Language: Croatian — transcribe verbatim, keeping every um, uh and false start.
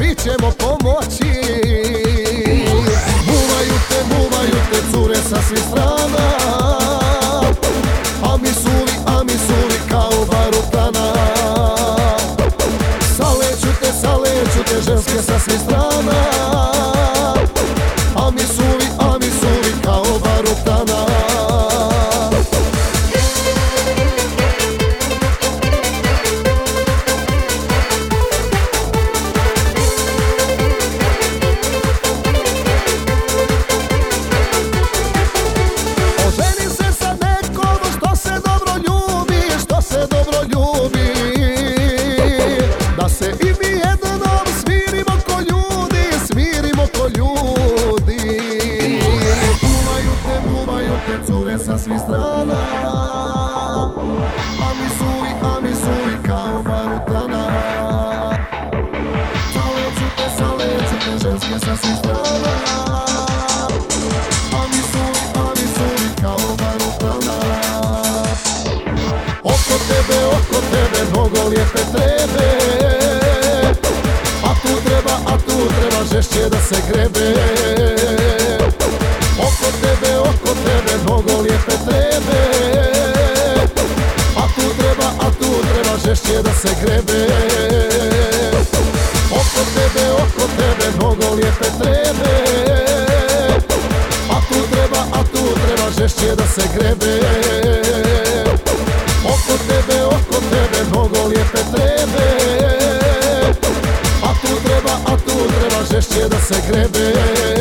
svi ćemo pomoći. Muvaju te, muvaju te cure sa svih strana, a mi suvi, a mi suvi kao barutana. Saleću te, saleću te ženske sa svih strana, a mi suvi, a mi suvi kao barutana. Oženi se sa nekom što se dobro ljubi, što se dobro ljubi, da se i mi jednom smirimo ko ljudi, smirimo ko ljudi. Muvaju te, muvaju te cure sa svih strana, a mi suvi, a mi suvi kao barutana. Saleću te, saleću te ženske sa svih strana, a mi suvi, a mi suvi kao barutana. Oko tebe, oko tebe mnogo lijepe trebe, a tu treba, a tu treba žešće da se grebe. Oko tebe, oko tebe mnogo lijepe trebe, a tu treba, a tu treba žešće da se grebe. Oko tebe, oko tebe mnogo lijepe trebe, a tu treba, a tu treba žešće da se grebe. Oko tebe, oko tebe mnogo lijepe trebe, a tu treba, a tu treba žešće da se grebe.